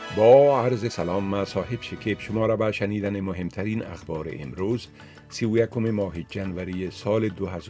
با عرض سلام، من صاحب شکیب شما را به شنیدن مهمترین اخبار امروز 31 ماه جنوری سال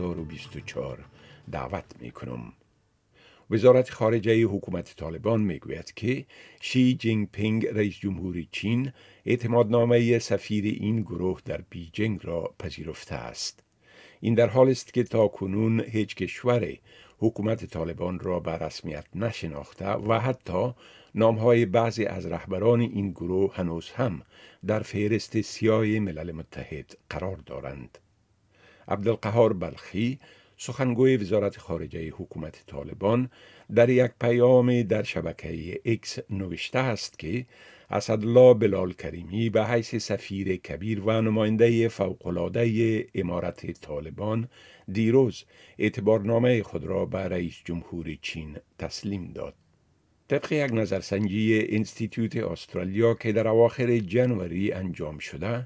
2024 دعوت می کنم. وزارت خارجه حکومت طالبان می گوید که شی جینگ پینگ رئیس جمهور چین اعتمادنامه سفیر این گروه در بیجینگ را پذیرفته است. این در حال است که تا کنون هیچ کشور حکومت طالبان را به رسمیت نشناخته و حتی نامهای بعضی از رهبران این گروه هنوز هم در فهرست سیاه ملل متحد قرار دارند. عبدالقهار بلخی، سخنگوی وزارت خارجه حکومت طالبان، در یک پیام در شبکه اکس نوشته است که اسدالله بلال کریمی به حیث سفیر کبیر و نماینده فوق‌العاده امارت طالبان دیروز اعتبارنامه خود را به رئیس جمهور چین تسلیم داد. طبق یک نظرسنجی انستیتوت استرالیا که در اواخر جنوری انجام شده،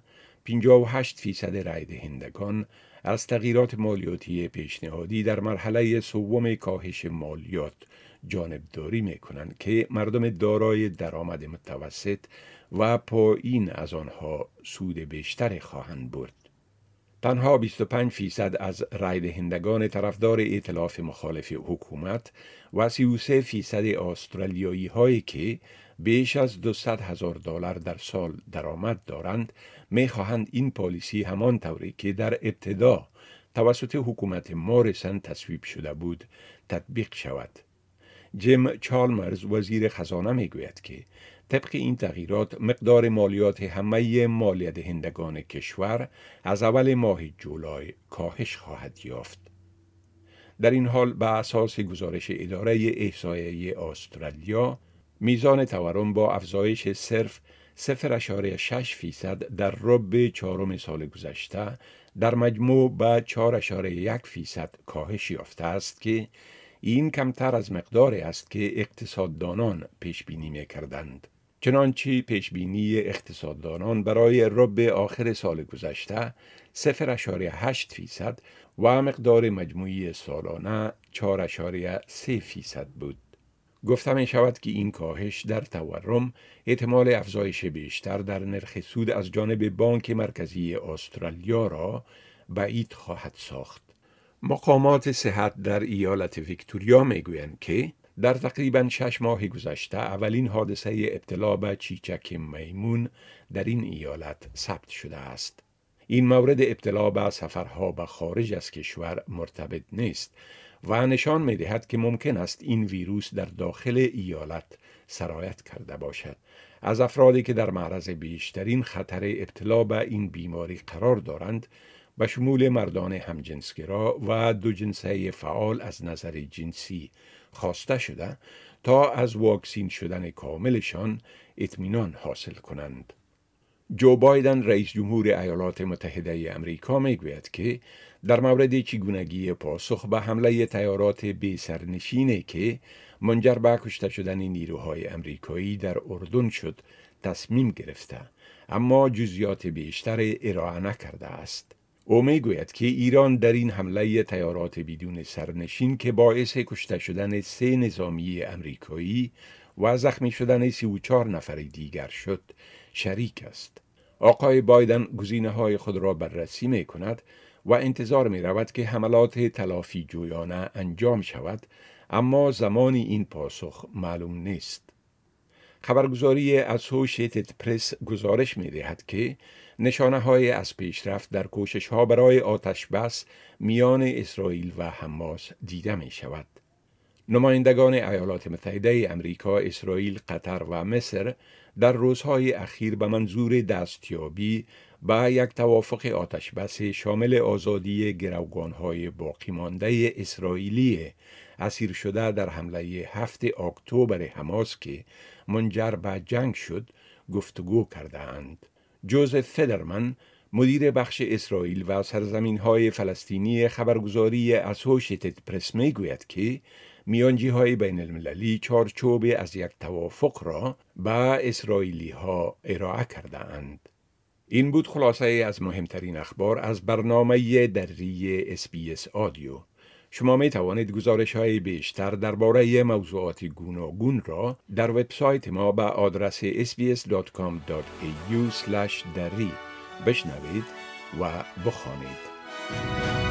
58% رای دهندگان از تغییرات مالیاتی پیشنهادی در مرحله سوم کاهش مالیات جانبداری می کنند که مردم دارای درآمد متوسط و پایین از آنها سود بیشتری خواهند برد. تنها 25% از رای دهندگان طرفدار ائتلاف مخالف حکومت و 33% استرالیایی هایی که بیش از $200,000 در سال درآمد دارند می خواهند این پالیسی همان طوری که در ابتدا توسط حکومت موریسن تصویب شده بود تطبیق شود. جیم چالمرز وزیر خزانه می گوید که طبق این تغییرات مقدار مالیات همه مالیه دهندگان کشور از اول ماه جولای کاهش خواهد یافت. در این حال به اساس گزارش اداره احصایه استرالیا، میزان تورم با افزایش صرف 0.6% در ربع چهارم سال گذشته در مجموع به 4.1% کاهش یافته است که این کمتر از مقداری است که اقتصاددانان پیش بینی می کردند. چنانچه پیشبینی اقتصاددانان برای ربع آخر سال گذشته 0.8% و مقدار مجموعی سالانه 4.3% بود. گفته می شود که این کاهش در تورم احتمال افزایش بیشتر در نرخ سود از جانب بانک مرکزی استرالیا را بعید خواهد ساخت. مقامات صحت در ایالت ویکتوریا می گویند که در تقریباً 6 ماه گذشته اولین حادثه ابتلا به چیچک میمون در این ایالت ثبت شده است. این مورد ابتلا به سفرها به خارج از کشور مرتبط نیست و نشان می دهد که ممکن است این ویروس در داخل ایالت سرایت کرده باشد. از افرادی که در معرض بیشترین خطر ابتلا به این بیماری قرار دارند، به شمول مردان همجنسگرا و دو جنسه فعال از نظر جنسی خواسته شده تا از واکسین شدن کاملشان اطمینان حاصل کنند. جو بایدن رئیس جمهور ایالات متحده امریکا می گوید که در مورد چگونگی پاسخ به حمله طیارات بی سرنشینی که منجر به کشته شدن نیروهای امریکایی در اردن شد تصمیم گرفته، اما جزئیات بیشتر ارائه نکرده است. او می گوید که ایران در این حمله طیارات بدون سرنشین که باعث کشته شدن 3 نظامی امریکایی و زخمی شدن 34 نفر دیگر شد شریک است. آقای بایدن گزینه‌های خود را بررسی می کند و انتظار می رود که حملات تلافی جویانه انجام شود، اما زمان این پاسخ معلوم نیست. خبرگزاری اسوشیتد پرس گزارش می دهد که نشانه های از پیشرفت در کوشش ها برای آتش بس میان اسرائیل و حماس دیده می شود. نمایندگان ایالات متحده امریکا، اسرائیل، قطر و مصر در روزهای اخیر به منظور دستیابی به یک توافق آتش بس شامل آزادی گروگانهای باقی مانده اسرائیلی اسیر شده در حمله 7 اکتبر حماس که منجر به جنگ شد گفتگو کرده اند. جوزف فدرمن، مدیر بخش اسرائیل و سرزمین‌های فلسطینی خبرگزاری اسوشیتد پرس می گوید که میانجی‌های بین المللی چارچوب از یک توافق را به اسرائیلی ها ارائه کرده اند. این بود خلاصه از مهمترین اخبار از برنامه دری SBS آدیو. شما می توانید گزارش های بیشتر درباره موضوعات گوناگون را در وبسایت ما به آدرس sbs.com.au/dari بشنوید و بخوانید.